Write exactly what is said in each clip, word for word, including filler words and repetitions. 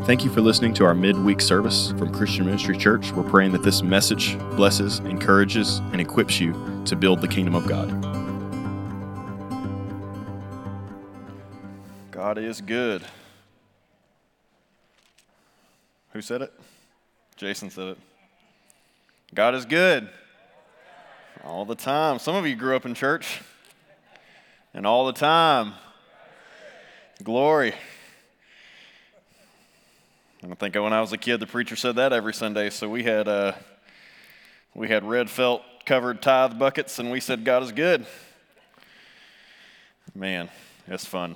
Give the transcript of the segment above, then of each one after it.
Thank you for listening to our midweek service from Christian Ministry Church. We're praying that this message blesses, encourages, and equips you to build the kingdom of God. God is good. Who said it? Jason said it. God is good. All the time. Some of you grew up in church. And all the time. Glory. I think when I was a kid, the preacher said that every Sunday. So we had uh, we had red felt covered tithe buckets, and we said, God is good. Man, that's fun.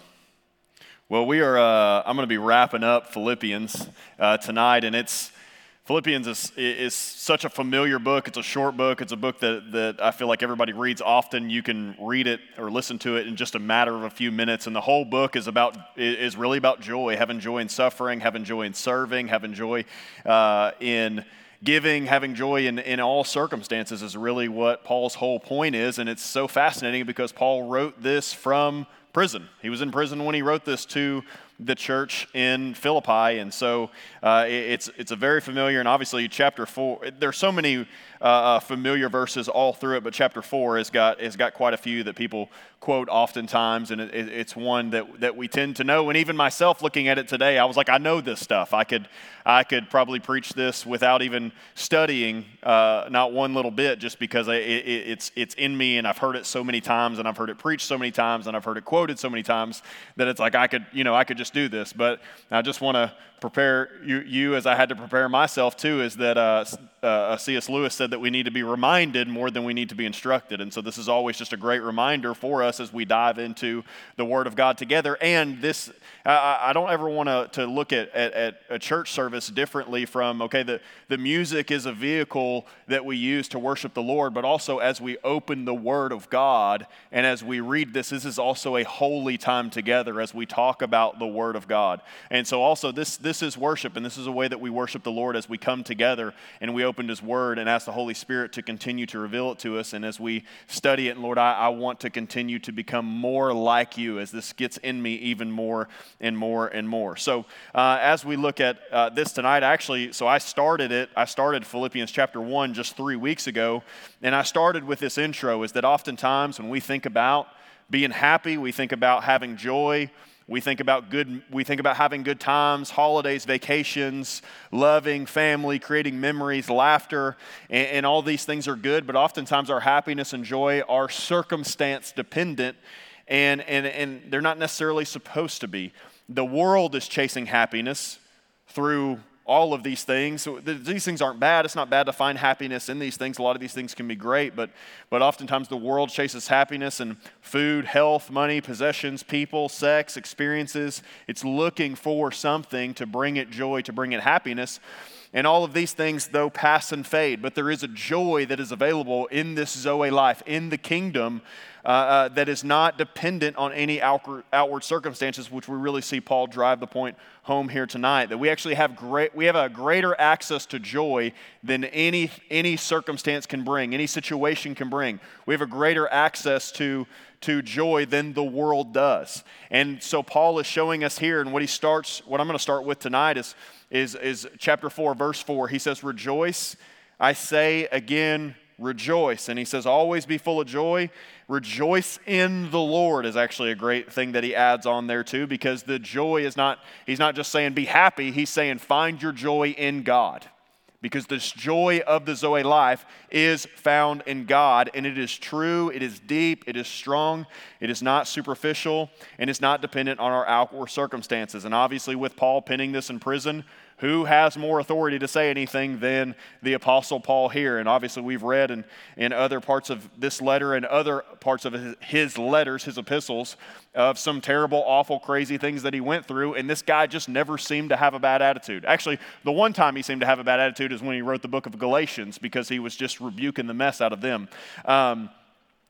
Well, we are. Uh, I'm going to be wrapping up Philippians uh, tonight, and it's Philippians is is such a familiar book. It's a short book. It's a book that, that I feel like everybody reads often. You can read it or listen to it in just a matter of a few minutes. And the whole book is about is really about joy, having joy in suffering, having joy in serving, having joy uh, in giving, having joy in, in all circumstances is really what Paul's whole point is. And it's so fascinating because Paul wrote this from prison. He was in prison when he wrote this to the church in Philippi, and so uh, it's it's a very familiar, and obviously chapter four, there's so many uh, familiar verses all through it, but chapter four has got has got quite a few that people quote oftentimes, and it, it's one that, that we tend to know, and even myself looking at it today, I was like, I know this stuff. I could I could probably preach this without even studying, uh, not one little bit, just because I, it, it's it's in me, and I've heard it so many times, and I've heard it preached so many times, and I've heard it quoted so many times that it's like I could, you know, I could just do this. But I just want to prepare you, you as I had to prepare myself too, is that uh, uh, C S Lewis said that we need to be reminded more than we need to be instructed. And so this is always just a great reminder for us as we dive into the Word of God together. And this, I, I don't ever want to to look at, at, at a church service differently from, okay, the, the music is a vehicle that we use to worship the Lord, but also as we open the Word of God and as we read this, this is also a holy time together as we talk about the Word of God. And so also this This is worship, and this is a way that we worship the Lord as we come together and we open His Word and ask the Holy Spirit to continue to reveal it to us. And as we study it, and Lord, I, I want to continue to become more like You as this gets in me even more and more and more. So uh, as we look at uh, this tonight, actually, so I started it, I started Philippians chapter one just three weeks ago, and I started with this intro, is that oftentimes when we think about being happy, we think about having joy, We think about good. We think about having good times, holidays, vacations, loving, family, creating memories, laughter, and, and all these things are good. But oftentimes our happiness and joy are circumstance dependent, and and and they're not necessarily supposed to be. The world is chasing happiness through all of these things. So these things aren't bad. It's not bad to find happiness in these things. A lot of these things can be great, but but oftentimes the world chases happiness in food, health, money, possessions, people, sex, experiences. It's looking for something to bring it joy, to bring it happiness. And all of these things, though, pass and fade. But there is a joy that is available in this Zoe life, in the kingdom, uh, uh, that is not dependent on any outward, outward circumstances, which we really see Paul drive the point home here tonight. That we actually have great, we have a greater access to joy than any any circumstance can bring, any situation can bring. We have a greater access to to joy than the world does. And so Paul is showing us here, and what he starts, what I'm going to start with tonight is. Is, is chapter four, verse four. He says, rejoice, I say again, rejoice. And he says, always be full of joy. Rejoice in the Lord is actually a great thing that he adds on there too, because the joy is not, he's not just saying be happy, he's saying find your joy in God. Because this joy of the Zoe life is found in God, and it is true, it is deep, it is strong, it is not superficial, and it's not dependent on our outward circumstances. And obviously with Paul penning this in prison, who has more authority to say anything than the Apostle Paul here? And obviously we've read in, in other parts of this letter and other parts of his, his letters, his epistles, of some terrible, awful, crazy things that he went through, and this guy just never seemed to have a bad attitude. Actually, the one time he seemed to have a bad attitude is when he wrote the book of Galatians, because he was just rebuking the mess out of them. Um,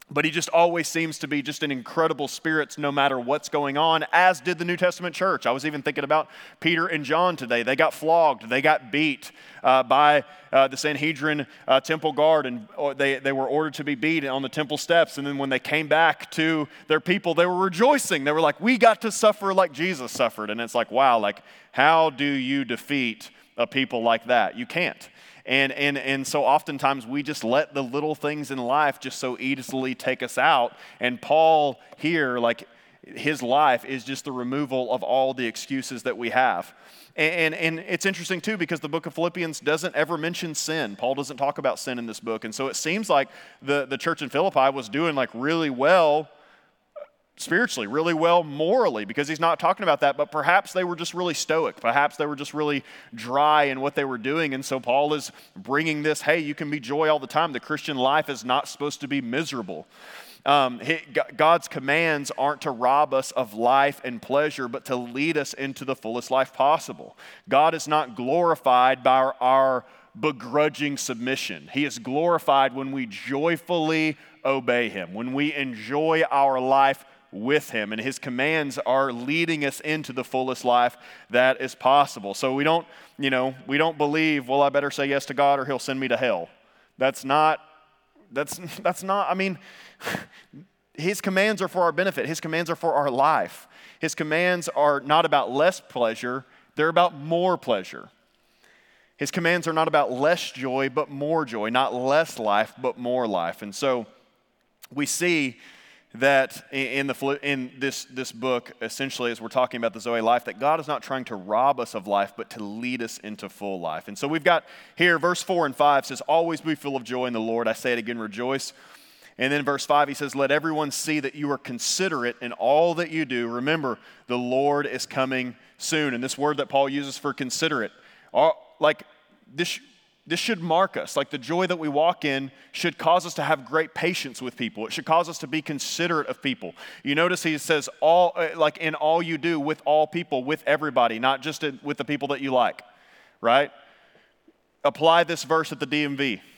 But he just always seems to be just in incredible spirits no matter what's going on, as did the New Testament church. I was even thinking about Peter and John today. They got flogged. They got beat uh, by uh, the Sanhedrin uh, temple guard, and they, they were ordered to be beat on the temple steps. And then when they came back to their people, they were rejoicing. They were like, we got to suffer like Jesus suffered. And it's like, wow, like how do you defeat a people like that? You can't. And, and, and so oftentimes we just let the little things in life just so easily take us out. And Paul here, like his life is just the removal of all the excuses that we have. And, and, and it's interesting too, because the book of Philippians doesn't ever mention sin. Paul doesn't talk about sin in this book. And so it seems like the, the church in Philippi was doing like really well spiritually, really well morally, because he's not talking about that, but perhaps they were just really stoic. Perhaps they were just really dry in what they were doing. And so Paul is bringing this, hey, you can be joy all the time. The Christian life is not supposed to be miserable. Um, he, God's commands aren't to rob us of life and pleasure, but to lead us into the fullest life possible. God is not glorified by our, our begrudging submission. He is glorified when we joyfully obey him, when we enjoy our life with him, and his commands are leading us into the fullest life that is possible. So we don't, you know, we don't believe, well, I better say yes to God or he'll send me to hell. That's not, that's, that's not, I mean, his commands are for our benefit. His commands are for our life. His commands are not about less pleasure, they're about more pleasure. His commands are not about less joy, but more joy, not less life, but more life. And so we see that in the in this this book, essentially, as we're talking about the Zoe life, that God is not trying to rob us of life, but to lead us into full life. And so we've got here, verse four and five says, always be full of joy in the Lord. I say it again, rejoice. And then verse five, he says, let everyone see that you are considerate in all that you do. Remember, the Lord is coming soon. And this word that Paul uses for considerate, like this This should mark us. Like the joy that we walk in should cause us to have great patience with people. It should cause us to be considerate of people. You notice he says, all like in all you do with all people, with everybody, not just in, with the people that you like, right? Apply this verse at the D M V.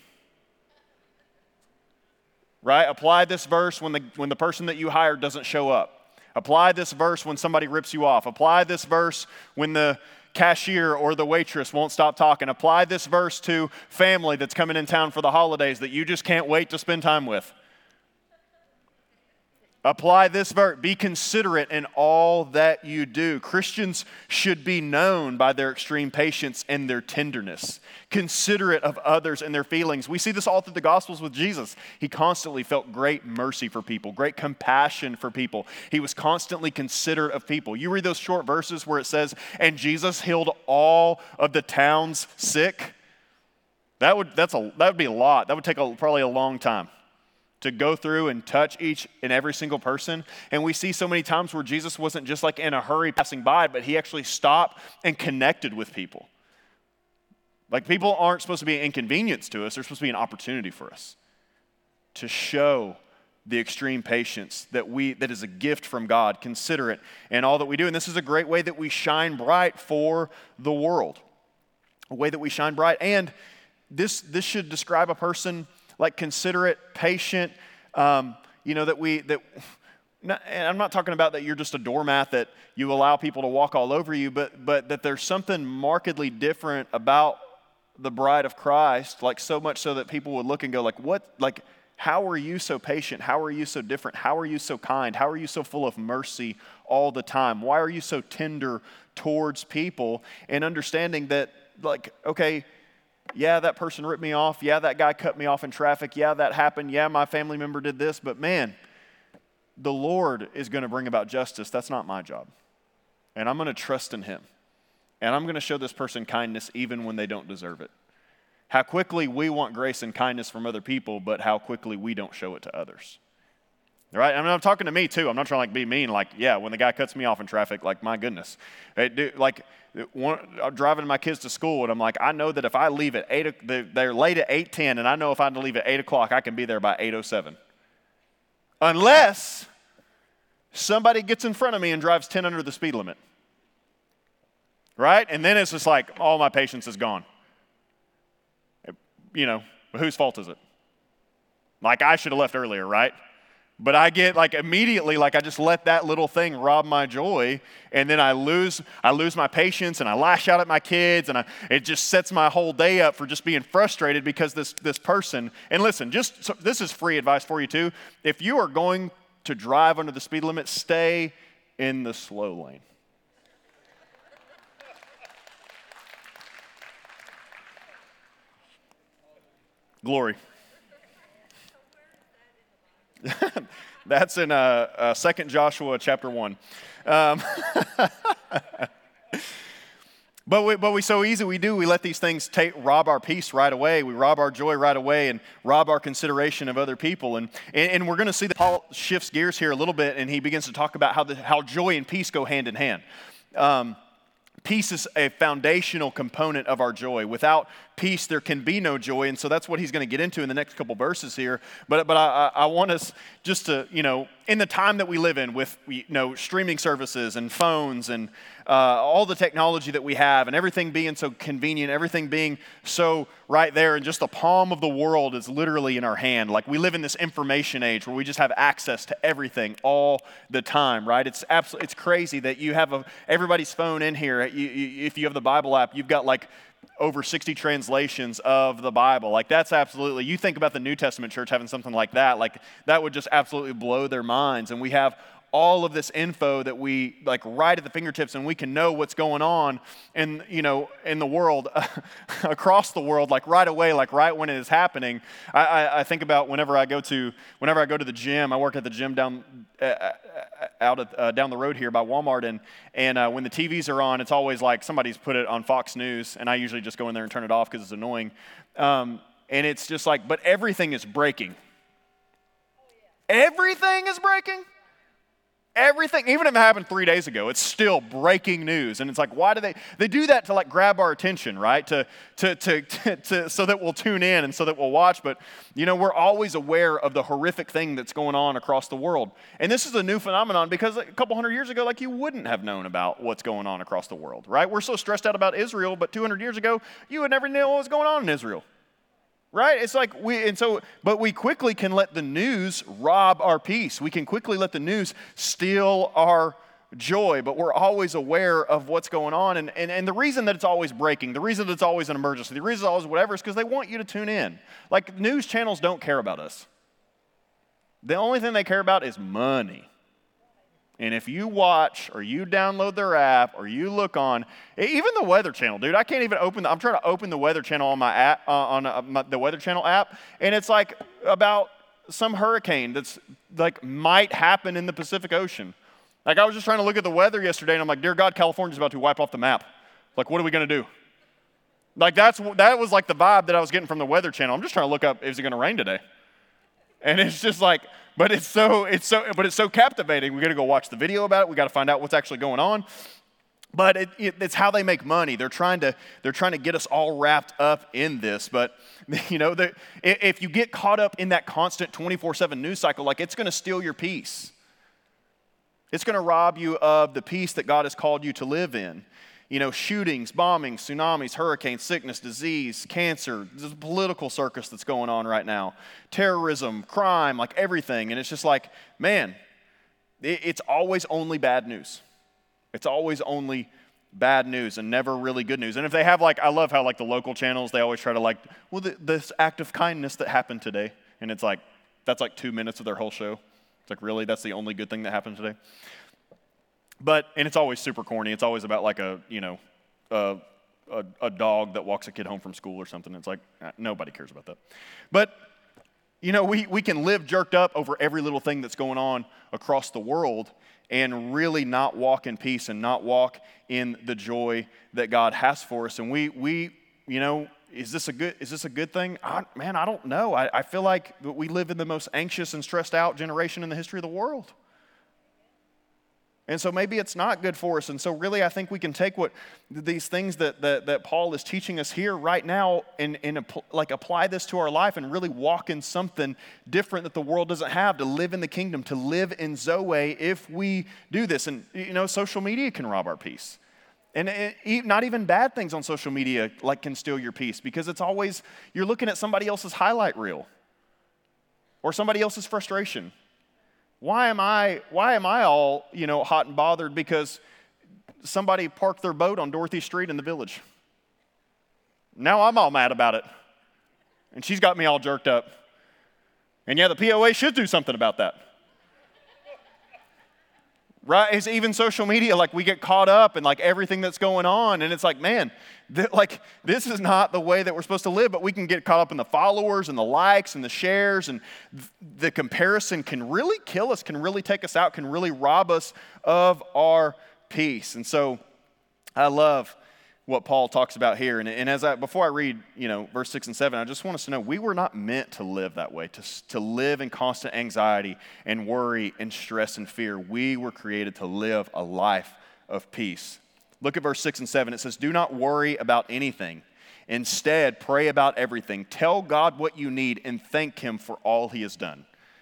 Right? Apply this verse when the, when the person that you hired doesn't show up. Apply this verse when somebody rips you off. Apply this verse when the cashier or the waitress won't stop talking. Apply this verse to family that's coming in town for the holidays that you just can't wait to spend time with. Apply this verse. Be considerate in all that you do. Christians should be known by their extreme patience and their tenderness, considerate of others and their feelings. We see this all through the Gospels with Jesus. He constantly felt great mercy for people, great compassion for people. He was constantly considerate of people. You read those short verses where it says, and Jesus healed all of the town's sick. That would, that's a, that would be a lot. That would take a, probably a long time to go through and touch each and every single person. And we see so many times where Jesus wasn't just like in a hurry passing by, but he actually stopped and connected with people. Like people aren't supposed to be an inconvenience to us. They're supposed to be an opportunity for us to show the extreme patience that we that is a gift from God. Consider it in all that we do. And this is a great way that we shine bright for the world. A way that we shine bright. And this this should describe a person like considerate, patient, um, you know, that we, that, not, and I'm not talking about that you're just a doormat that you allow people to walk all over you, but but that there's something markedly different about the bride of Christ, like so much so that people would look and go like, what, like, how are you so patient? How are you so different? How are you so kind? How are you so full of mercy all the time? Why are you so tender towards people? And understanding that, like, okay, yeah, that person ripped me off. Yeah, that guy cut me off in traffic. Yeah, that happened. Yeah, my family member did this. But man, the Lord is going to bring about justice. That's not my job. And I'm going to trust in him. And I'm going to show this person kindness even when they don't deserve it. How quickly we want grace and kindness from other people, but how quickly we don't show it to others. Right? I mean, I'm talking to me too. I'm not trying to like be mean. Like, yeah, when the guy cuts me off in traffic, like, my goodness. Hey, dude, like, one, I'm driving my kids to school, and I'm like, I know that if I leave at eight, they're late at eight ten, and I know if I leave at eight o'clock, I can be there by eight oh seven. Unless somebody gets in front of me and drives ten under the speed limit. Right? And then it's just like, all my patience is gone. You know, whose fault is it? Like, I should have left earlier, right? But I get like immediately, like I just let that little thing rob my joy, and then I lose, I lose my patience, and I lash out at my kids, and I, it just sets my whole day up for just being frustrated because this this person. And listen, just so, this is free advice for you too. If you are going to drive under the speed limit, stay in the slow lane. Glory. That's in uh, uh, Second Joshua chapter one. Um, but we, but we so easy we do we let these things take rob our peace right away. We rob our joy right away and rob our consideration of other people. And and, and we're going to see that Paul shifts gears here a little bit, and he begins to talk about how the, how joy and peace go hand in hand. Um, Peace is a foundational component of our joy. Without peace, there can be no joy, and so that's what he's going to get into in the next couple verses here. But but I, I want us just to, you know, in the time that we live in with, you know, streaming services and phones and uh, all the technology that we have and everything being so convenient, everything being so right there, and just the palm of the world is literally in our hand. Like we live in this information age where we just have access to everything all the time, right? It's absolutely, it's crazy that you have a, everybody's phone in here. You, you, if you have the Bible app, you've got like over sixty translations of the Bible. Like that's absolutely, you think about the New Testament church having something like that, like that would just absolutely blow their minds. And we have all of this info that we like right at the fingertips, and we can know what's going on in, you know, in the world, across the world, like right away, like right when it is happening. I, I, I think about whenever I go to, whenever I go to the gym, I work at the gym down, uh, out of, uh, down the road here by Walmart, and, and uh, when the T Vs are on, it's always like somebody's put it on Fox News, and I usually just go in there and turn it off because it's annoying. Um, and it's just like, but everything is breaking. Everything is breaking. Everything, even if it happened three days ago, it's still breaking news. And it's like, why do they, they do that to like grab our attention, right? To, to, to, to, to, so that we'll tune in and so that we'll watch. But, you know, we're always aware of the horrific thing that's going on across the world. And this is a new phenomenon because a couple hundred years ago, like you wouldn't have known about what's going on across the world, right? We're so stressed out about Israel, but two hundred years ago, you would never know what was going on in Israel. Right? It's like we, and so, but we quickly can let the news rob our peace. We can quickly let the news steal our joy, but we're always aware of what's going on. And, and, and the reason that it's always breaking, the reason that it's always an emergency, the reason it's always whatever is because they want you to tune in. Like news channels don't care about us. The only thing they care about is money. And if you watch or you download their app or you look on, even the Weather Channel, dude, I can't even open, the, I'm trying to open the Weather Channel on my app, uh, on uh, my, the Weather Channel app, and it's like about some hurricane that's like might happen in the Pacific Ocean. Like I was just trying to look at the weather yesterday and I'm like, dear God, California's about to wipe off the map. Like, what are we going to do? Like that's, that was like the vibe that I was getting from the Weather Channel. I'm just trying to look up, is it going to rain today? And it's just like, but it's so, it's so, but it's so captivating. We got to go watch the video about it. We got to find out what's actually going on. But it, it, it's how they make money. They're trying to, they're trying to get us all wrapped up in this. But you know, if you get caught up in that constant twenty-four seven news cycle, like it's going to steal your peace. It's going to rob you of the peace that God has called you to live in. You know, shootings, bombings, tsunamis, hurricanes, sickness, disease, cancer, the political circus that's going on right now, terrorism, crime, like everything. And it's just like, man, it, it's always only bad news. It's always only bad news and never really good news. And if they have like, I love how like the local channels, they always try to like, well, the, this act of kindness that happened today. And it's like, that's like two minutes of their whole show. It's like, really? That's the only good thing that happened today? But, and it's always super corny. It's always about like a, you know, a, a, a dog that walks a kid home from school or something. It's like, nobody cares about that. But, you know, we, we can live jerked up over every little thing that's going on across the world and really not walk in peace and not walk in the joy that God has for us. And we, we you know, is this a good, is this a good thing? I, man, I don't know. I, I feel like we live in the most anxious and stressed out generation in the history of the world. And so maybe it's not good for us. And so really I think we can take what these things that that, that Paul is teaching us here right now and, and like apply this to our life and really walk in something different that the world doesn't have, to live in the kingdom, to live in Zoe if we do this. And you know, social media can rob our peace. And it, not even bad things on social media like can steal your peace, because it's always, you're looking at somebody else's highlight reel or somebody else's frustration. Why am I, why am I all, you know, hot and bothered because somebody parked their boat on Dorothy Street in the village? Now I'm all mad about it. And she's got me all jerked up. And yeah, the P O A should do something about that. Right? It's even social media, like we get caught up in like everything that's going on, and it's like, man, th- like this is not the way that we're supposed to live, but we can get caught up in the followers and the likes and the shares, and th- the comparison can really kill us, can really take us out, can really rob us of our peace. And so I love what Paul talks about here. And, and as I, before I read, you know, verse six and seven, I just want us to know we were not meant to live that way, to, to live in constant anxiety and worry and stress and fear. We were created to live a life of peace. Look at verse six and seven. It says, do not worry about anything. Instead, pray about everything. Tell God what you need and thank him for all he has done.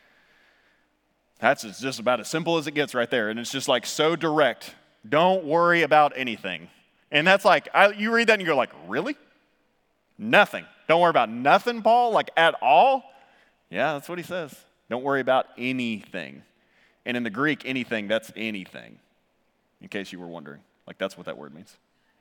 That's just about as simple as it gets right there. And it's just like so direct. Don't worry about anything. And that's like, I, you read that and you're like, really? Nothing. Don't worry about nothing, Paul? Like at all? Yeah, that's what he says. Don't worry about anything. And in the Greek, anything, that's anything. In case you were wondering. Like that's what that word means.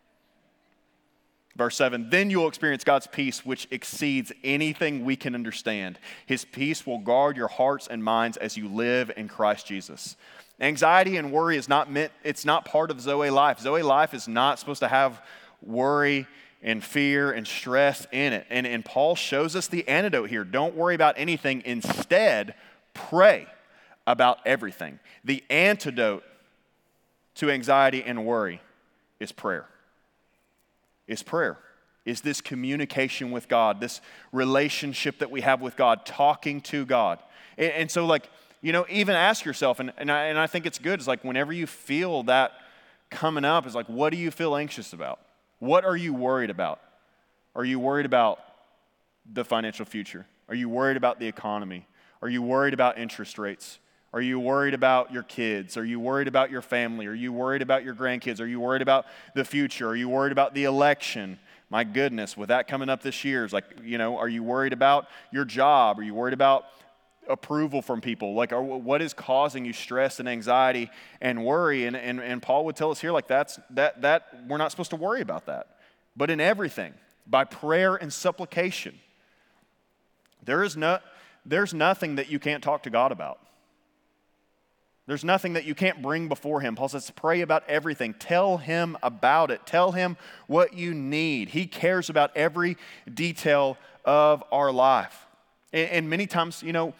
Verse seven, then you will experience God's peace, which exceeds anything we can understand. His peace will guard your hearts and minds as you live in Christ Jesus. Anxiety and worry is not meant, it's not part of Zoe life. Zoe life is not supposed to have worry and fear and stress in it. And, and Paul shows us the antidote here. Don't worry about anything. Instead, pray about everything. The antidote to anxiety and worry is prayer. Is prayer. Is this communication with God, this relationship that we have with God, talking to God. And, and so like, you know, even ask yourself, and, and, I, and I think it's good, it's like whenever you feel that coming up, it's like, what do you feel anxious about? What are you worried about? Are you worried about the financial future? Are you worried about the economy? Are you worried about interest rates? Are you worried about your kids? Are you worried about your family? Are you worried about your grandkids? Are you worried about the future? Are you worried about the election? My goodness, with that coming up this year, it's like, you know, are you worried about your job? Are you worried about approval from people? Like, are, what is causing you stress and anxiety and worry? And, and, and Paul would tell us here, like, that's, that, that we're not supposed to worry about that. But in everything, by prayer and supplication, there is no, there's nothing that you can't talk to God about. There's nothing that you can't bring before him. Paul says, pray about everything. Tell him about it. Tell him what you need. He cares about every detail of our life. And, and many times, you know,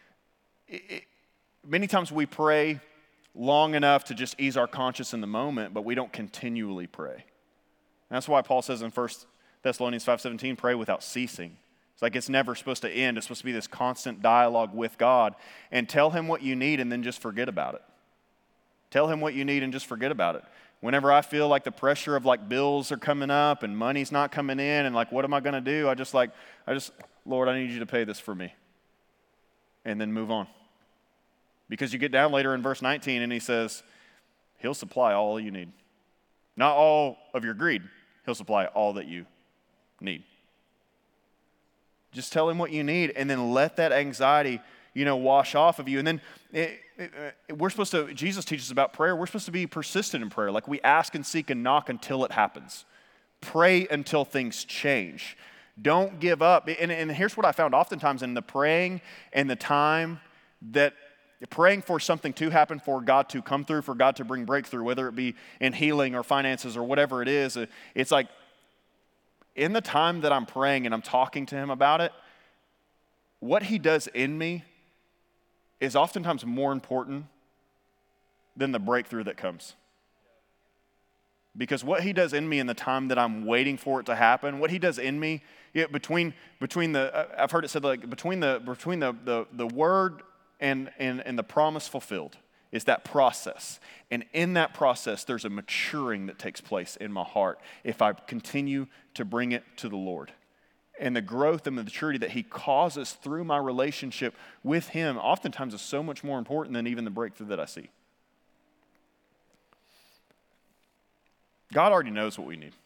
it, it, many times we pray long enough to just ease our conscience in the moment, but we don't continually pray. And that's why Paul says in First Thessalonians five seventeen, pray without ceasing. It's like it's never supposed to end. It's supposed to be this constant dialogue with God. And tell him what you need and then just forget about it. Tell him what you need and just forget about it. Whenever I feel like the pressure of like bills are coming up and money's not coming in and like what am I going to do? I just like, I just, Lord, I need you to pay this for me. And then move on. Because you get down later in verse nineteen and he says, he'll supply all you need. Not all of your greed. He'll supply all that you need. Just tell him what you need and then let that anxiety, you know, wash off of you. And then it, it, it, we're supposed to, Jesus teaches about prayer. We're supposed to be persistent in prayer. Like we ask and seek and knock until it happens. Pray until things change. Don't give up. And, and here's what I found oftentimes in the praying and the time that praying for something to happen, for God to come through, for God to bring breakthrough, whether it be in healing or finances or whatever it is, it's like in the time that I'm praying and I'm talking to him about it, what he does in me is oftentimes more important than the breakthrough that comes. Because what he does in me in the time that I'm waiting for it to happen, what he does in me, yeah, between between the, I've heard it said like between the between the the, the word and, and and the promise fulfilled is that process. And in that process, there's a maturing that takes place in my heart if I continue to bring it to the Lord. And the growth and the maturity that he causes through my relationship with him oftentimes is so much more important than even the breakthrough that I see. God already knows what we need.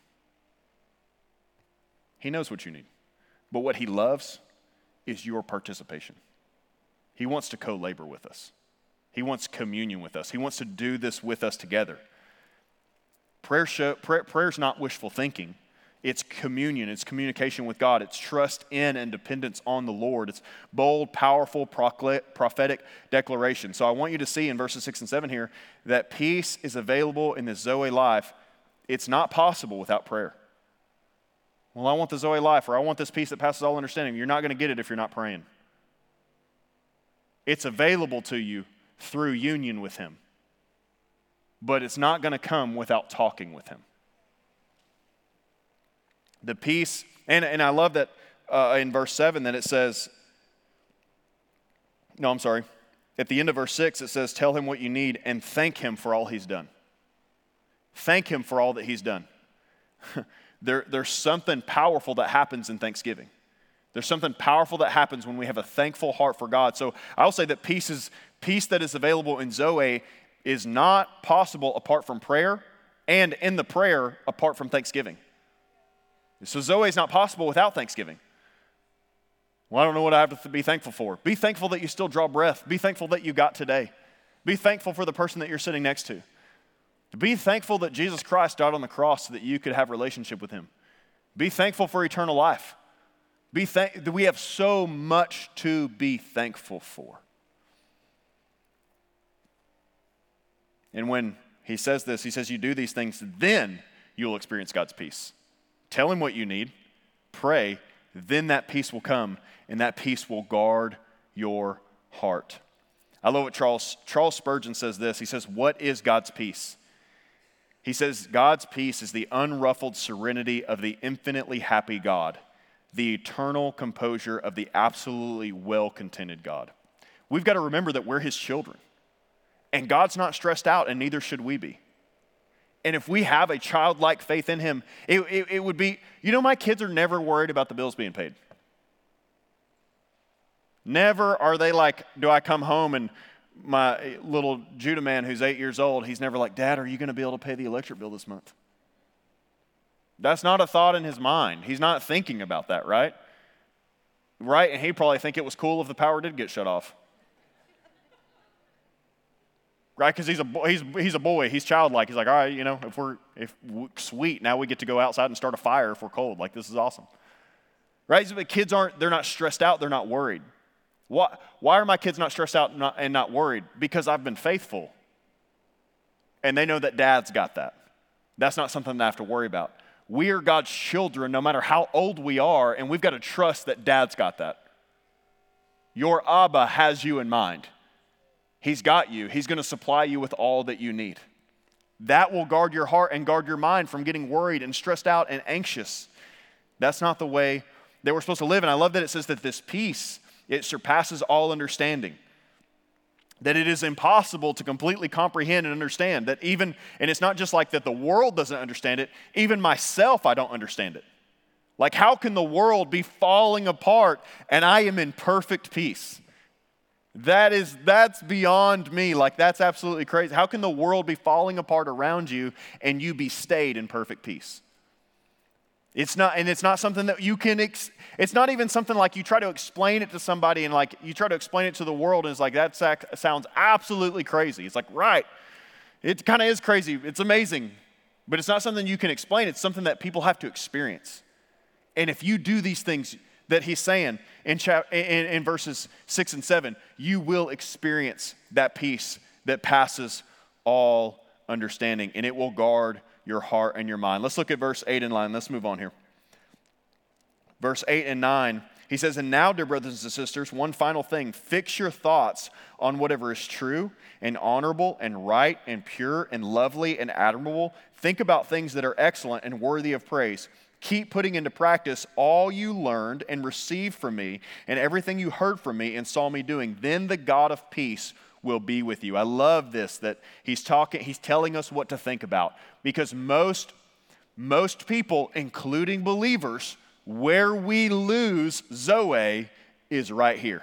He knows what you need. But what he loves is your participation. He wants to co-labor with us. He wants communion with us. He wants to do this with us together. Prayer show, prayer, prayer's not wishful thinking. It's communion. It's communication with God. It's trust in and dependence on the Lord. It's bold, powerful, prophetic declaration. So I want you to see in verses six and seven here that peace is available in this Zoe life. It's not possible without prayer. Well, I want the Zoe life, or I want this peace that passes all understanding. You're not going to get it if you're not praying. It's available to you through union with Him. But it's not going to come without talking with Him. The peace, and, and I love that uh, in verse seven that it says, no, I'm sorry. At the end of verse six, it says, tell Him what you need and thank Him for all He's done. Thank Him for all that He's done. there, there's something powerful that happens in thanksgiving. There's something powerful that happens when we have a thankful heart for God. So I'll say that peace is peace that is available in Zoe is not possible apart from prayer, and in the prayer apart from thanksgiving. So Zoe is not possible without thanksgiving. Well, I don't know what I have to be thankful for. Be thankful that you still draw breath. Be thankful that you got today. Be thankful for the person that you're sitting next to. Be thankful that Jesus Christ died on the cross so that you could have a relationship with Him. Be thankful for eternal life. Be thank- we have so much to be thankful for. And when He says this, He says, you do these things, then you'll experience God's peace. Tell Him what you need, pray, then that peace will come, and that peace will guard your heart. I love what Charles, Charles Spurgeon says this. He says, what is God's peace? He says, God's peace is the unruffled serenity of the infinitely happy God, the eternal composure of the absolutely well-contented God. We've got to remember that we're His children, and God's not stressed out, and neither should we be. And if we have a childlike faith in Him, it, it, it would be, you know, my kids are never worried about the bills being paid. Never are they like, do I come home and my little Judah man who's eight years old, he's never like, Dad, are you going to be able to pay the electric bill this month? That's not a thought in his mind. He's not thinking about that, right? Right? And he'd probably think it was cool if the power did get shut off. Right, because he's a he's he's a boy. He's childlike. He's like, all right, you know, if we're if sweet, now we get to go outside and start a fire if we're cold. Like, this is awesome, right? But kids aren't. They're not stressed out. They're not worried. Why Why are my kids not stressed out and not, and not worried? Because I've been faithful, and they know that Dad's got that. That's not something that I have to worry about. We are God's children, no matter how old we are, and we've got to trust that Dad's got that. Your Abba has you in mind. He's got you. He's going to supply you with all that you need. That will guard your heart and guard your mind from getting worried and stressed out and anxious. That's not the way that we're supposed to live. And I love that it says that this peace, it surpasses all understanding. That it is impossible to completely comprehend and understand. That even, and it's not just like that the world doesn't understand it, even myself, I don't understand it. Like, how can the world be falling apart and I am in perfect peace? That is, that's beyond me. Like, that's absolutely crazy. How can the world be falling apart around you and you be stayed in perfect peace? It's not, and it's not something that you can, ex, it's not even something like you try to explain it to somebody and like you try to explain it to the world and it's like, that sac- sounds absolutely crazy. It's like, right, it kind of is crazy. It's amazing, but it's not something you can explain. It's something that people have to experience. And if you do these things that He's saying in, chap- in, in verses six and seven, you will experience that peace that passes all understanding, and it will guard your heart and your mind. Let's look at verse eight and nine. Let's move on here. Verse eight and nine, he says, and now, dear brothers and sisters, one final thing. Fix your thoughts on whatever is true and honorable and right and pure and lovely and admirable. Think about things that are excellent and worthy of praise. Keep putting into practice all you learned and received from me and everything you heard from me and saw me doing. Then the God of peace will be with you. I love this, that he's talking, he's telling us what to think about. Because most, most people, including believers, where we lose Zoe is right here.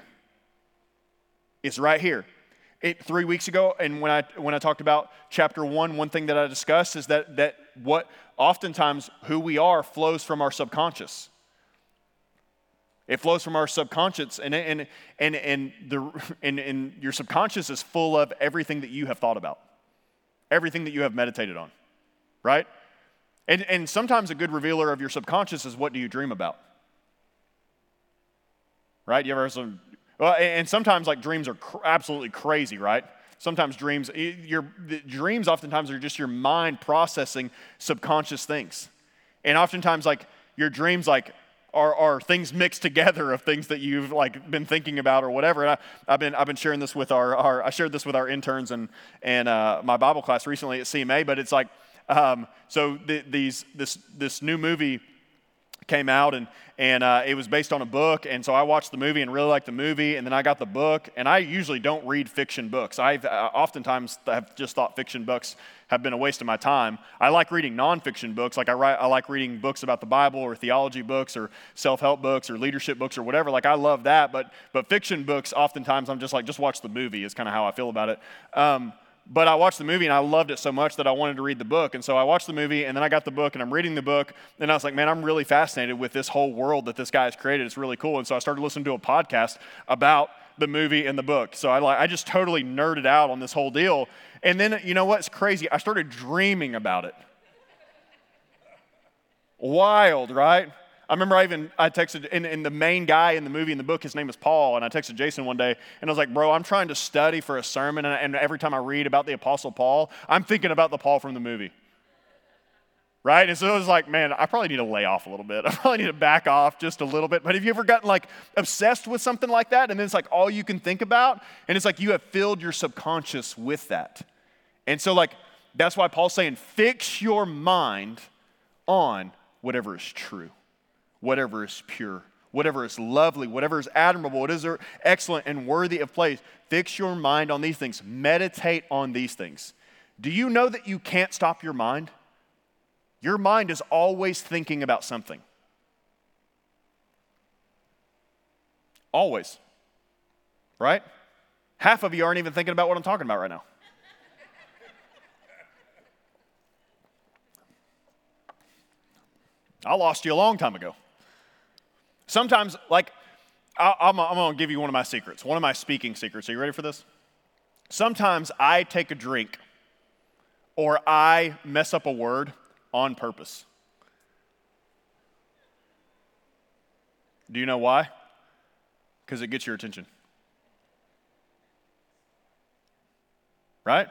It's right here. It, three weeks ago, and when I when I talked about chapter one, one thing that I discussed is that that what oftentimes who we are flows from our subconscious. It flows from our subconscious, and and and and the and, and your subconscious is full of everything that you have thought about, everything that you have meditated on, right? And and sometimes a good revealer of your subconscious is what do you dream about, right? You ever heard some? Well, and sometimes like dreams are cr- absolutely crazy, right? Sometimes dreams, your the dreams oftentimes are just your mind processing subconscious things, and oftentimes like your dreams like. Are, are things mixed together of things that you've like been thinking about or whatever. And I, I've been I've been sharing this with our, our I shared this with our interns and and uh, my Bible class recently at C M A. But it's like um, so the, these this this new movie came out and and uh, it was based on a book, and so I watched the movie and really liked the movie, and then I got the book. And I usually don't read fiction books. I've uh, oftentimes have just thought fiction books have been a waste of my time. I like reading nonfiction books. Like I write, I like reading books about the Bible or theology books or self-help books or leadership books or whatever. Like I love that. But but fiction books, oftentimes I'm just like, just watch the movie is kind of how I feel about it. Um, but I watched the movie and I loved it so much that I wanted to read the book. And so I watched the movie and then I got the book and I'm reading the book. And I was like, man, I'm really fascinated with this whole world that this guy has created. It's really cool. And so I started listening to a podcast about the movie and the book. So I like I just totally nerded out on this whole deal. And then, you know what's crazy? I started dreaming about it. Wild, right? I remember I even, I texted, and, and the main guy in the movie, in the book, his name is Paul, and I texted Jason one day, and I was like, bro, I'm trying to study for a sermon, and, and every time I read about the Apostle Paul, I'm thinking about the Paul from the movie. Right? And so it was like, man, I probably need to lay off a little bit. I probably need to back off just a little bit. But have you ever gotten like obsessed with something like that? And then it's like all you can think about. And it's like you have filled your subconscious with that. And so like, that's why Paul's saying, fix your mind on whatever is true, whatever is pure, whatever is lovely, whatever is admirable, what is excellent and worthy of praise. Fix your mind on these things. Meditate on these things. Do you know that you can't stop your mind? Your mind is always thinking about something. Always. Right? Half of you aren't even thinking about what I'm talking about right now. I lost you a long time ago. Sometimes, like, I, I'm, I'm going to give you one of my secrets, one of my speaking secrets. Are you ready for this? Sometimes I take a drink or I mess up a word on purpose. Do you know why? Because it gets your attention. Right?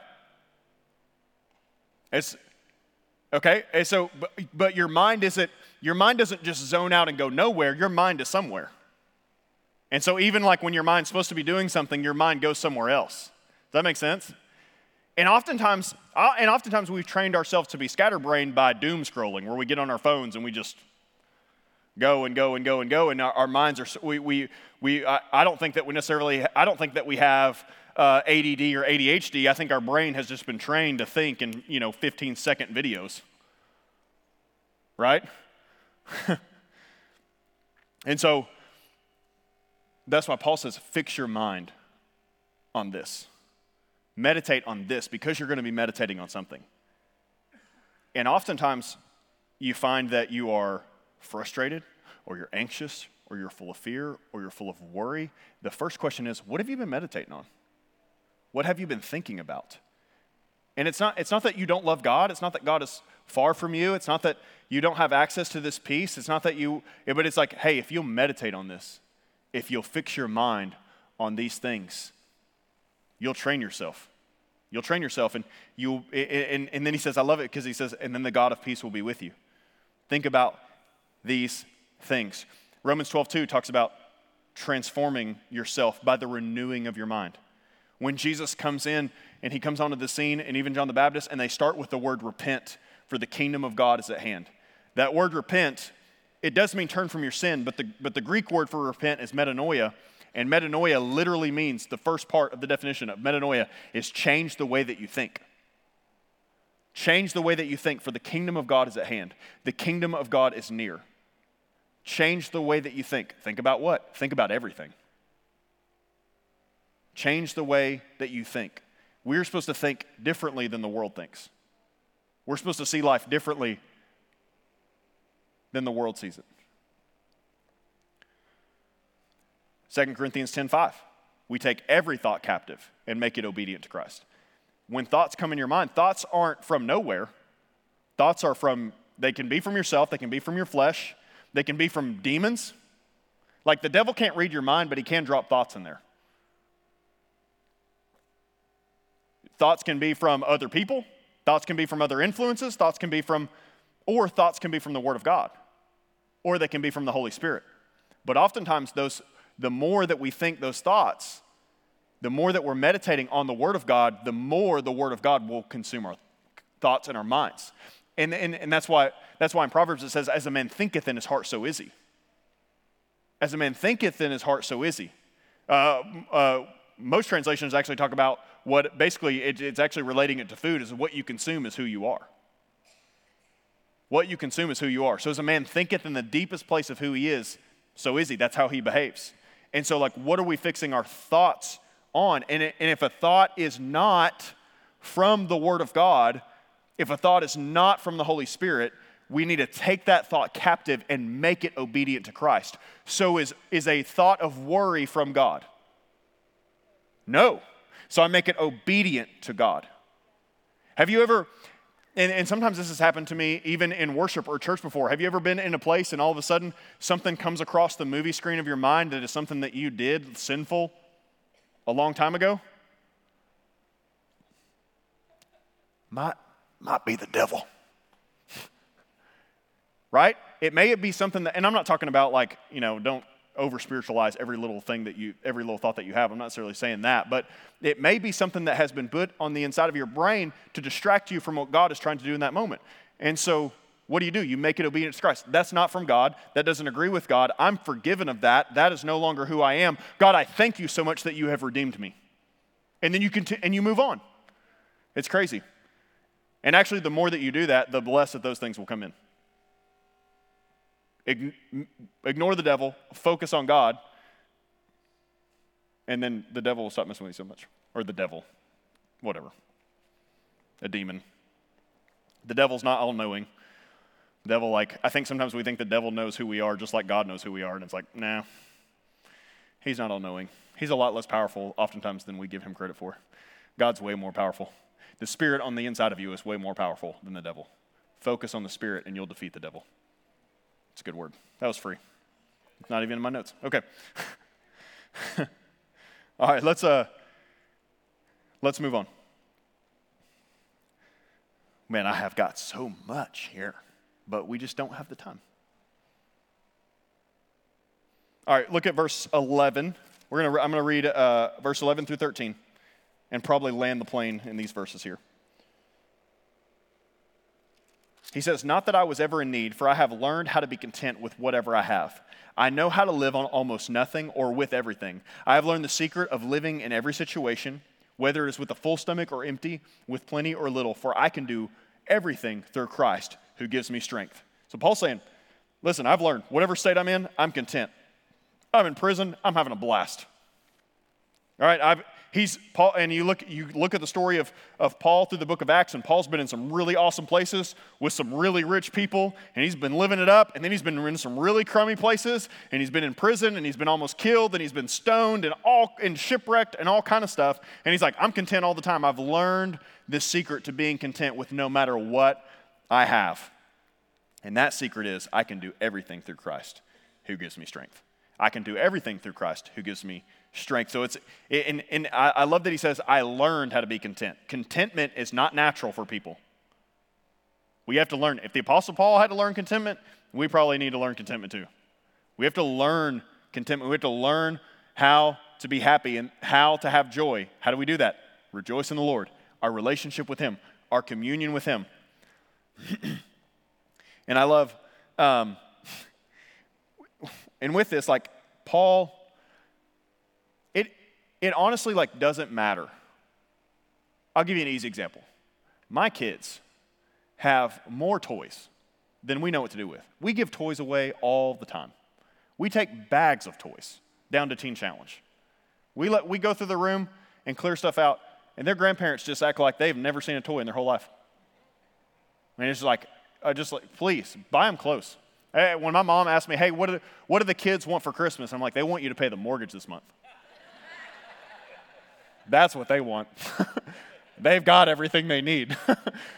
It's okay. And so, but, but your mind isn't. Your mind doesn't just zone out and go nowhere. Your mind is somewhere. And so, even like when your mind's supposed to be doing something, your mind goes somewhere else. Does that make sense? And oftentimes, uh, and oftentimes we've trained ourselves to be scatterbrained by doom scrolling, where we get on our phones and we just go and go and go and go, and our, our minds are. We we we. I, I don't think that we necessarily. I don't think that we have uh, A D D or A D H D. I think our brain has just been trained to think in you know fifteen second videos. Right. And so that's why Paul says, "Fix your mind on this." Meditate on this because you're going to be meditating on something. And oftentimes you find that you are frustrated or you're anxious or you're full of fear or you're full of worry. The first question is, what have you been meditating on? What have you been thinking about? And it's not, it's not that you don't love God. It's not that God is far from you. It's not that you don't have access to this peace. It's not that you, but it's like, hey, if you'll meditate on this, if you'll fix your mind on these things, you'll train yourself. You'll train yourself, and you and, and then he says, I love it because he says, and then the God of peace will be with you. Think about these things. Romans twelve two talks about transforming yourself by the renewing of your mind. When Jesus comes in and he comes onto the scene, and even John the Baptist, and they start with the word repent, for the kingdom of God is at hand. That word repent, it does mean turn from your sin, but the but the Greek word for repent is metanoia. And metanoia literally means, the first part of the definition of metanoia is change the way that you think. Change the way that you think, for the kingdom of God is at hand. The kingdom of God is near. Change the way that you think. Think about what? Think about everything. Change the way that you think. We're supposed to think differently than the world thinks. We're supposed to see life differently than the world sees it. Second Corinthians ten five. We take every thought captive and make it obedient to Christ. When thoughts come in your mind, thoughts aren't from nowhere. Thoughts are from, they can be from yourself, they can be from your flesh, they can be from demons. Like the devil can't read your mind, but he can drop thoughts in there. Thoughts can be from other people, thoughts can be from other influences, thoughts can be from, or thoughts can be from the Word of God, or they can be from the Holy Spirit. But oftentimes those, the more that we think those thoughts, the more that we're meditating on the Word of God, the more the Word of God will consume our thoughts and our minds. And, and, and that's why that's why in Proverbs it says, as a man thinketh in his heart, so is he. As a man thinketh in his heart, so is he. Uh, uh, most translations actually talk about what, basically it, it's actually relating it to food, is what you consume is who you are. What you consume is who you are. So as a man thinketh in the deepest place of who he is, so is he. That's how he behaves. And so like, what are we fixing our thoughts on? And, it, and if a thought is not from the Word of God, if a thought is not from the Holy Spirit, we need to take that thought captive and make it obedient to Christ. So is, is a thought of worry from God? No. So I make it obedient to God. Have you ever, and, and sometimes this has happened to me even in worship or church before, have you ever been in a place and all of a sudden something comes across the movie screen of your mind that is something that you did sinful a long time ago? Might, might be the devil. Right? It may be something that, and I'm not talking about like, you know, don't over spiritualize every little thing that you, every little thought that you have. I'm not necessarily saying that, but it may be something that has been put on the inside of your brain to distract you from what God is trying to do in that moment. And so what do you do? You make it obedient to Christ. That's not from God. That doesn't agree with God. I'm forgiven of that. That is no longer who I am. God, I thank you so much that you have redeemed me. And then you continue, and you move on. It's crazy. And actually, the more that you do that, the less that those things will come in. Ignore the devil, focus on God, and then the devil will stop messing with you so much. Or the devil, whatever. A demon. The devil's not all-knowing. The devil, like, I think sometimes we think the devil knows who we are just like God knows who we are, and it's like, nah, he's not all-knowing. He's a lot less powerful oftentimes than we give him credit for. God's way more powerful. The Spirit on the inside of you is way more powerful than the devil. Focus on the Spirit and you'll defeat the devil. It's a good word. That was free. It's not even in my notes. Okay. All right, let's uh let's move on. Man, I have got so much here, but we just don't have the time. All right, look at verse eleven. We're gonna I'm gonna read uh, verse eleven through thirteen, and probably land the plane in these verses here. He says, not that I was ever in need, for I have learned how to be content with whatever I have. I know how to live on almost nothing or with everything. I have learned the secret of living in every situation, whether it is with a full stomach or empty, with plenty or little, for I can do everything through Christ who gives me strength. So Paul's saying, listen, I've learned whatever state I'm in, I'm content. I'm in prison, I'm having a blast. All right, I've, he's Paul, and you look you look at the story of, of Paul through the book of Acts, and Paul's been in some really awesome places with some really rich people, and he's been living it up, and then he's been in some really crummy places, and he's been in prison, and he's been almost killed, and he's been stoned, and all and shipwrecked, and all kind of stuff. And he's like, I'm content all the time. I've learned this secret to being content with no matter what I have. And that secret is I can do everything through Christ who gives me strength. I can do everything through Christ who gives me strength. So it's, and, and I love that he says, I learned how to be content. Contentment is not natural for people. We have to learn. If the Apostle Paul had to learn contentment, we probably need to learn contentment too. We have to learn contentment. We have to learn how to be happy and how to have joy. How do we do that? Rejoice in the Lord. Our relationship with him. Our communion with him. And I love, um, and with this, like Paul, it it honestly like doesn't matter. I'll give you an easy example. My kids have more toys than we know what to do with. We give toys away all the time. We take bags of toys down to Teen Challenge. We let we go through the room and clear stuff out, and their grandparents just act like they've never seen a toy in their whole life. I mean, it's just like, I just like, please buy them clothes. Hey, when my mom asked me, hey, what do, what do the kids want for Christmas? I'm like, they want you to pay the mortgage this month. That's what they want. They've got everything they need. And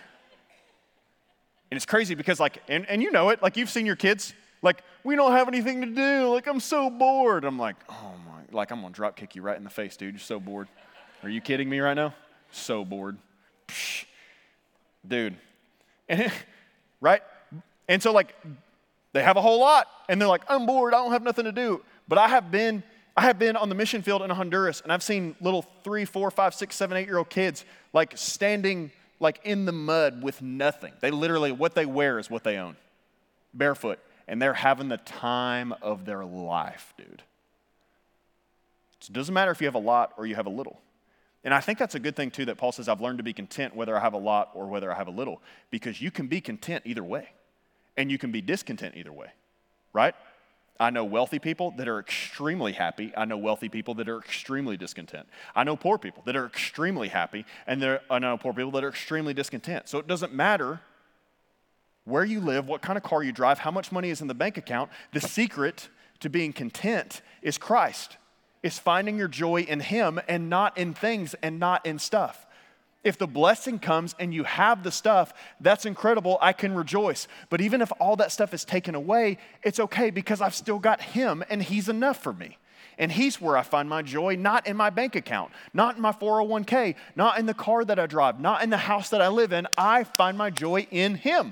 it's crazy because like, and, and you know it, like you've seen your kids, like, we don't have anything to do. Like, I'm so bored. I'm like, oh my, like I'm gonna drop kick you right in the face, dude. You're so bored. Are you kidding me right now? So bored. Psh. Dude. And right? And so like, they have a whole lot and they're like, I'm bored. I don't have nothing to do. But I have been I have been on the mission field in Honduras, and I've seen little three, four, five, six, seven, eight-year-old kids like standing like in the mud with nothing. They literally, what they wear is what they own, barefoot, and they're having the time of their life, dude. So it doesn't matter if you have a lot or you have a little. And I think that's a good thing, too, that Paul says, I've learned to be content whether I have a lot or whether I have a little, because you can be content either way, and you can be discontent either way, right? I know wealthy people that are extremely happy. I know wealthy people that are extremely discontent. I know poor people that are extremely happy, and there, I know poor people that are extremely discontent. So it doesn't matter where you live, what kind of car you drive, how much money is in the bank account. The secret to being content is Christ. It's finding your joy in Him and not in things and not in stuff. If the blessing comes and you have the stuff, that's incredible. I can rejoice. But even if all that stuff is taken away, it's okay because I've still got Him and He's enough for me. And He's where I find my joy, not in my bank account, not in my four oh one k, not in the car that I drive, not in the house that I live in. I find my joy in Him.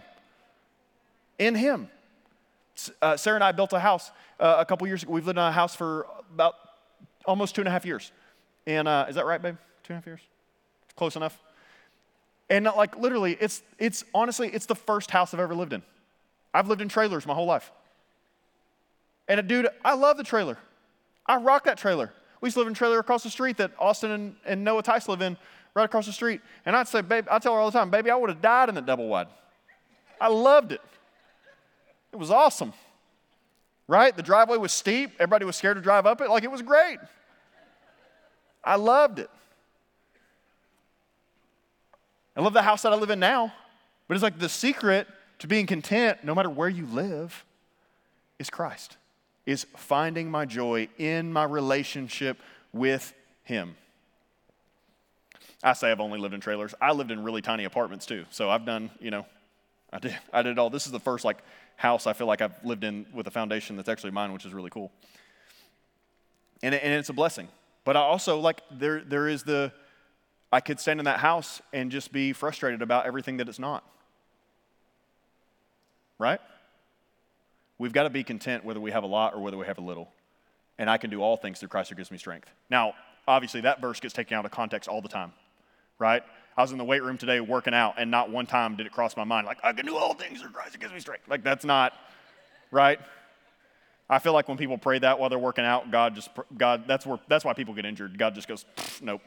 In Him. Uh, Sarah and I built a house uh, a couple years ago. We've lived in a house for about almost two and a half years. And uh, is that right, babe? Two and a half years? Close enough. And like literally, it's it's honestly, it's the first house I've ever lived in. I've lived in trailers my whole life. And a dude, I love the trailer. I rock that trailer. We used to live in a trailer across the street that Austin and, and Noah Tice live in, right across the street. And I'd say, babe, I tell her all the time, baby, I would have died in the double wide. I loved it. It was awesome. Right? The driveway was steep. Everybody was scared to drive up it. Like, it was great. I loved it. I love the house that I live in now, but it's like the secret to being content, no matter where you live, is Christ, is finding my joy in my relationship with Him. I say I've only lived in trailers. I lived in really tiny apartments too, so I've done, you know, I did, I did all. This is the first like house I feel like I've lived in with a foundation that's actually mine, which is really cool. And, it, and it's a blessing. But I also, like, there there is the, I could stand in that house and just be frustrated about everything that it's not. Right? We've got to be content whether we have a lot or whether we have a little. And I can do all things through Christ who gives me strength. Now, obviously, that verse gets taken out of context all the time. Right? I was in the weight room today working out, and not one time did it cross my mind, like, I can do all things through Christ who gives me strength. Like, that's not, right? I feel like when people pray that while they're working out, God just, God, that's where, that's why people get injured. God just goes, nope.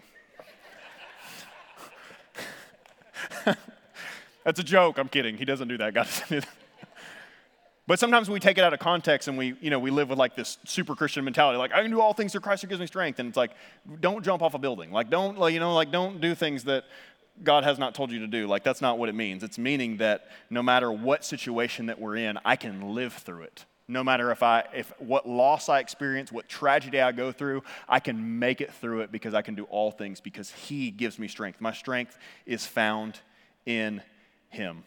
That's a joke. I'm kidding. He doesn't do that. God doesn't do that. But sometimes we take it out of context and we, you know, we live with like this super Christian mentality, like I can do all things through Christ who gives me strength. And it's like, don't jump off a building. Like don't, like, you know, like don't do things that God has not told you to do. Like that's not what it means. It's meaning that no matter what situation that we're in, I can live through it. No matter if I, if what loss I experience, what tragedy I go through, I can make it through it because I can do all things because He gives me strength. My strength is found in Him.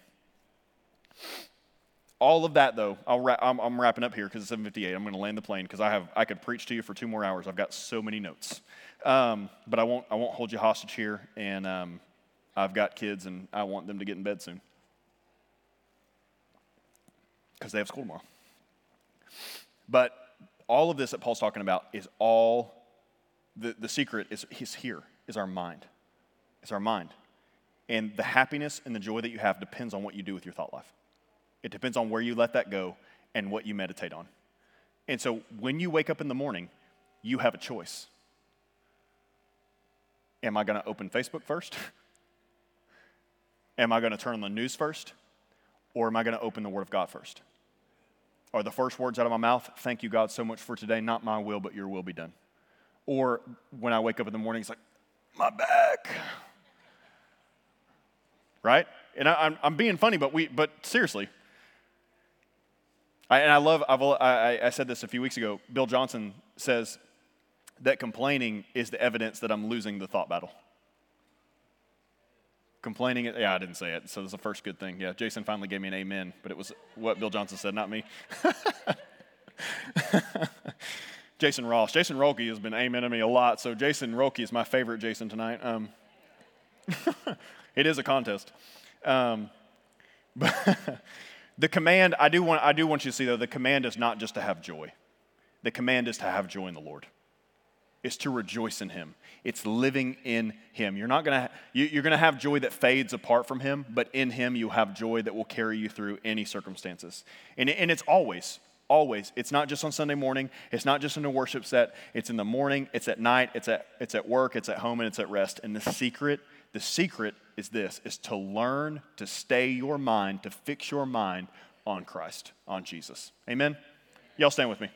All of that, though, I'll ra- I'm, I'm wrapping up here because it's seven fifty-eight. I'm going to land the plane because I have I could preach to you for two more hours. I've got so many notes, um, but I won't I won't hold you hostage here. And um, I've got kids, and I want them to get in bed soon because they have school tomorrow. But all of this that Paul's talking about is all the the secret is is here is our mind. It's our mind, and the happiness and the joy that you have depends on what you do with your thought life. It depends on where you let that go and what you meditate on. And so when you wake up in the morning, you have a choice. Am I going to open Facebook first? Am I going to turn on the news first? Or am I going to open the Word of God first? Are the first words out of my mouth, thank you, God, so much for today, not my will, but your will be done? Or when I wake up in the morning, it's like, my back. Right? And I, I'm, I'm being funny, but we, but seriously, I, and I love, I've, I, I said this a few weeks ago, Bill Johnson says that complaining is the evidence that I'm losing the thought battle. Complaining, yeah, I didn't say it, so it's the first good thing. Yeah, Jason finally gave me an amen, but it was what Bill Johnson said, not me. Jason Ross. Jason Rolke has been amening me a lot, so Jason Rolke is my favorite Jason tonight. Um, it is a contest. Um, but the command, I do want I do want you to see, though, the command is not just to have joy. The command is to have joy in the Lord. It's to rejoice in Him. It's living in Him. You're not gonna you, you're gonna have joy that fades apart from Him, but in Him you have joy that will carry you through any circumstances. And, and it's always, always. It's not just on Sunday morning. It's not just in a worship set. It's in the morning. It's at night. It's at it's at work. It's at home, and it's at rest. And the secret, the secret is this: is to learn to stay your mind, to fix your mind on Christ, on Jesus. Amen. Y'all stand with me.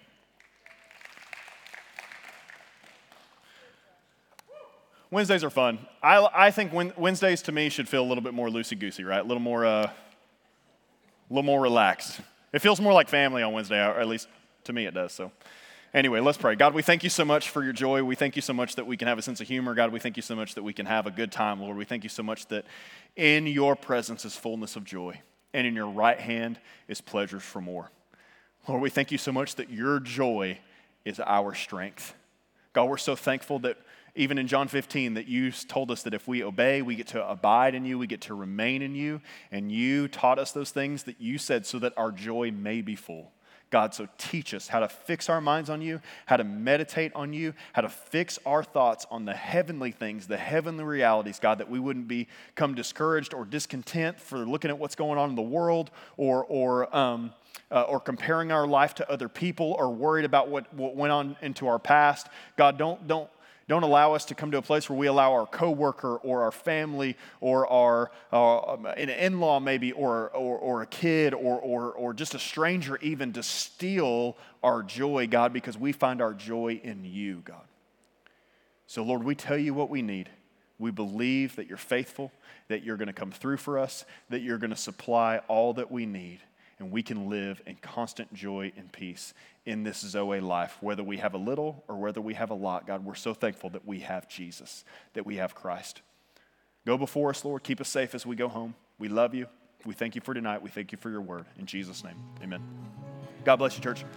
Wednesdays are fun. I, I think Wednesdays to me should feel a little bit more loosey-goosey, right? A little more, uh, a little more relaxed. It feels more like family on Wednesday, or at least to me it does. So anyway, let's pray. God, we thank you so much for your joy. We thank you so much that we can have a sense of humor. God, we thank you so much that we can have a good time, Lord. We thank you so much that in your presence is fullness of joy, and in your right hand is pleasures for more. Lord, we thank you so much that your joy is our strength. God, we're so thankful that even in John fifteen, that you told us that if we obey, we get to abide in you, we get to remain in you, and you taught us those things that you said so that our joy may be full. God, so teach us how to fix our minds on you, how to meditate on you, how to fix our thoughts on the heavenly things, the heavenly realities, God, that we wouldn't become discouraged or discontent for looking at what's going on in the world or, or, um, uh, or comparing our life to other people or worried about what, what went on into our past. God, don't, don't, Don't allow us to come to a place where we allow our coworker or our family or our uh, an in-law maybe or or, or a kid or, or or just a stranger even to steal our joy, God, because we find our joy in you, God. So, Lord, we tell you what we need. We believe that you're faithful, that you're going to come through for us, that you're going to supply all that we need, and we can live in constant joy and peace in this Zoe life, whether we have a little or whether we have a lot. God, we're so thankful that we have Jesus, that we have Christ. Go before us, Lord. Keep us safe as we go home. We love you. We thank you for tonight. We thank you for your word. In Jesus' name, amen. God bless you, church.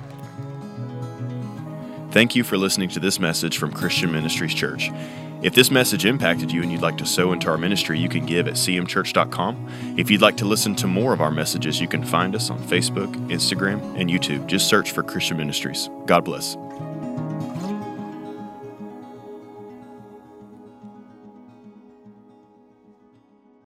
Thank you for listening to this message from Christian Ministries Church. If this message impacted you and you'd like to sow into our ministry, you can give at c m church dot com. If you'd like to listen to more of our messages, you can find us on Facebook, Instagram, and YouTube. Just search for Christian Ministries. God bless.